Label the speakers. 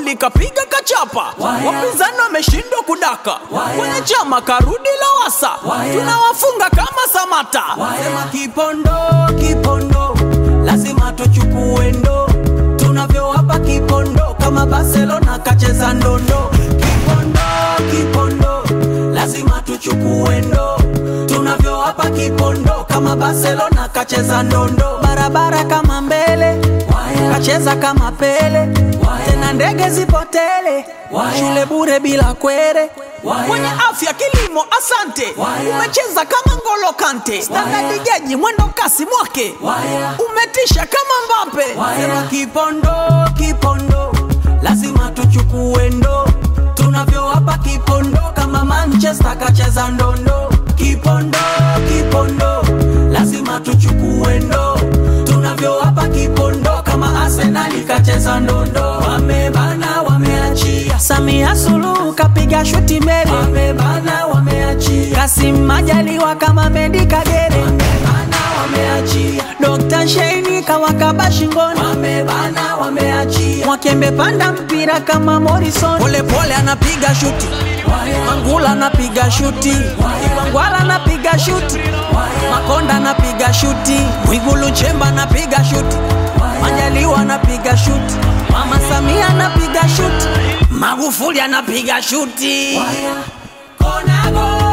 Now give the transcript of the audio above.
Speaker 1: Magufuli kapiga kachapa, wapinzani wameshindwa kudaka, kwenye chama karudi Lowassa, tunawafunga kama Samata. Sema Kipondo, Kipondo, lazima tuchukue ndo, tunavyowapa Kipondo kama Barcelona kacheza ndondo. Kipondo, Kipondo, lazima tuchukue ndo, tunavyowapa Kipondo kama Barcelona kacheza ndondo. Barabara kama mbele, kacheza kama Pele, tena ndege zipotele, shule bure bila kwere. Kwenye afya kilimo asante, umecheza kama Ngolo Kante, Standard Geji mwendo kasi mwake, umetisha kama Mbappe. Sema Kipondo, Kipondo, lazima tuchukue ndo, tunavyowapa Kipondo kama Manchester kacheza ndondo. Kipondo, Kipondo, lazima tuchukue ndo, tunavyowapa Kipondo kama Arsenal kacheza ndondo. Wamebana wameachia, Samia Suluhu kapiga shuti mbele, wamebana wameachia, Kassim Majaliwa kama Mendi Kagere, wamebana wameachia, Dr. Sheini kawakaba shingoni, wamebana wameachia, Mwakembe panda mpira kama Morrison, pole pole anapiga shuti, Mangula anapiga shuti, Wangwala anapiga shuti, Makonda anapiga shuti, Mwigulu Nchemba anapiga shuti, Majaliwa anapiga shuti, Mama Samia anapiga shuti, Magufuli anapiga shuti. Konago